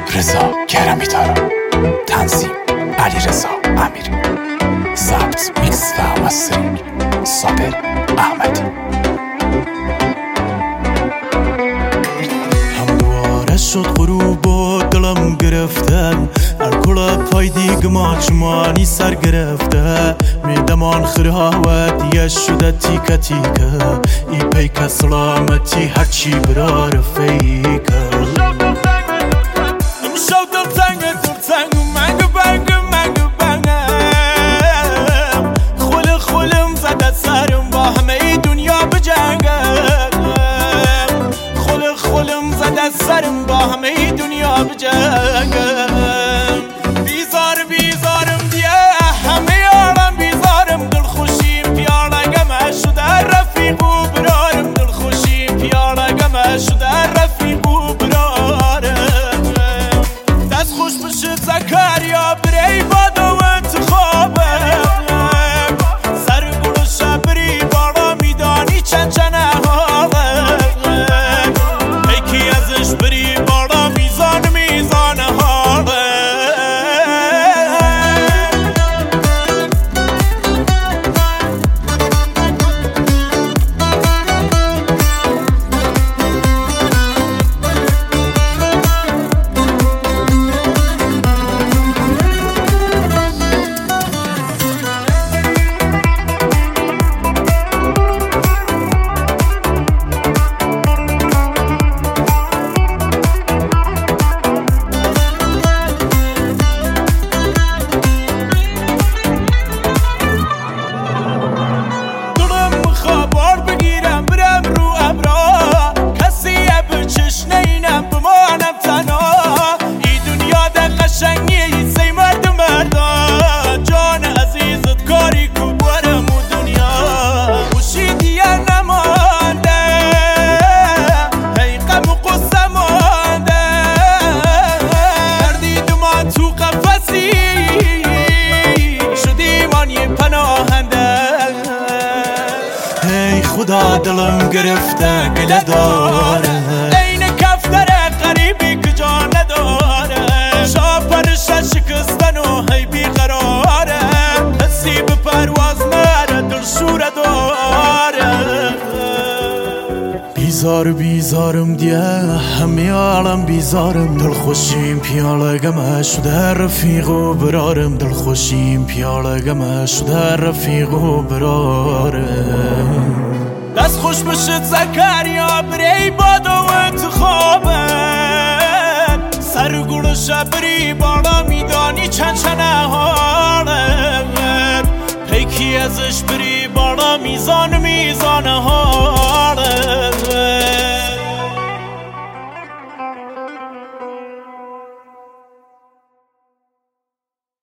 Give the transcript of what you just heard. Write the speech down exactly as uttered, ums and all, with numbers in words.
رضا کرمی تارا، تنظیم علیرضا امیری، ضبط میکس و مسترینگ صابر احمدی. همواره شد غروب و دلم گرفته، الکل پای دیگما چمانی سر گرفته، میدمان خراوت یه شده تیکه تیکه، ای پیک سلامتی هرچی برا رفیکه. سرم با همه دنیا بجنگم، بیزار بیزارم دیه همه عالم بیزارم، دل خوشیم پیاله گمه شده رفیق و برارم، دل خوشیم پیاله گمه شده رفیق و برارم. دست خوش بشه زکریا بری بادا و انتخابم، سر گل شبری بالا میدانی چند چند خدا دلم گرفته گله داره، این کفتر غریبی که جا نداره، شاپرش شکستن و هی بیقراره، حسی به پرواز مره دل شوره داره. بیزار بیزارم دیه همه عالم بیزارم، دل خوشیم پیاله گمه شده رفیق و برارم، دل خوشیم پیاله گمه شده رفیق و برارم. دست خوش بشد زکریا بری بادا و انتخابت، سر گل شبری بالا میدانی چند چند حالت، پیکی ازش بری بالا میزان میزان ها